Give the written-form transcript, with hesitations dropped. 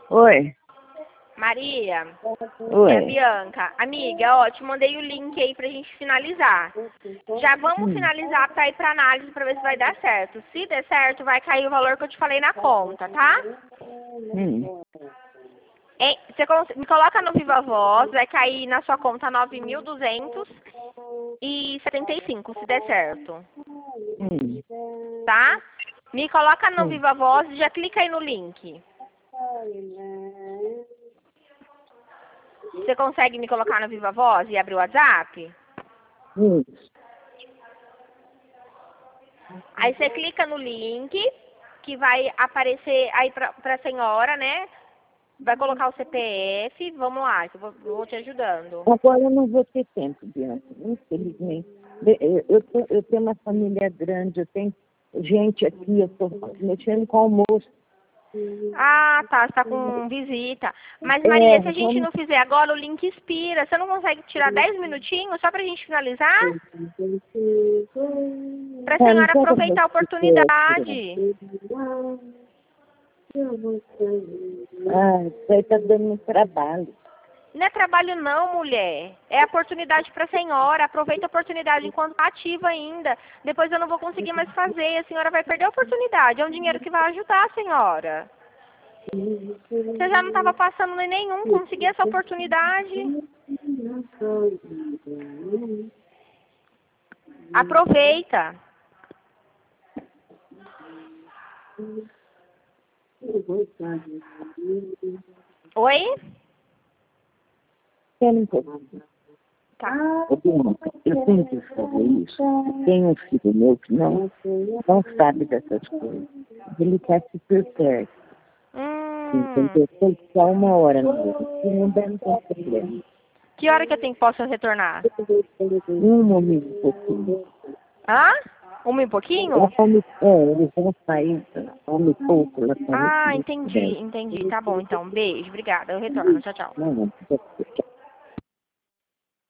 Oi, Maria, é a oi. Bianca. Amiga, ó, te mandei o link aí pra gente finalizar. Já vamos finalizar pra ir pra análise pra ver se vai dar certo. Se der certo, vai cair o valor que eu te falei na conta, tá? Hum. Hein? Me coloca no Viva Voz, vai cair na sua conta 9.275, se der certo, Hum. tá? Me coloca no Hum. Viva Voz e já clica aí no link. Você consegue me colocar no Viva Voz e abrir o WhatsApp? Hum. Aí você clica no link, que vai aparecer aí pra senhora, né? Vai colocar o CPF, vamos lá, que eu vou te ajudando. Agora eu não vou ter tempo, Bianca, infelizmente. Eu tenho uma família grande, eu tenho gente aqui, eu estou mexendo com almoço. Ah, tá, você tá com visita. Mas Maria, se a gente Vamos. não fizer agora, o link expira. Você não consegue tirar 10 minutinhos só pra gente finalizar? Pra Não senhora quero aproveitar a repetir. oportunidade. Ah, isso aí está dando muito trabalho. Não é trabalho não, mulher. É oportunidade pra senhora. Aproveita a oportunidade enquanto tá ativa ainda. Depois eu não vou conseguir mais fazer. A senhora vai perder a oportunidade. É um dinheiro que vai ajudar a senhora. Você já não estava passando em nenhum, conseguir essa oportunidade. Aproveita. Oi? Espera um pouquinho. Tá. Ô, Bianca, eu tenho que fazer isso. Tem um filho meu que não sabe dessas coisas. Ele quer se perder. Entendeu? Foi só uma hora no meu. Se não der, não tem problema. Que hora que posso retornar? Um homem um pouquinho. Hã? Uma e pouquinho? Eles vão sair, homem pouco lá com Ah, esse entendi, estudante. entendi. Tá bom, então. Beijo, obrigada. Eu retorno. Tchau, tchau. Não, não,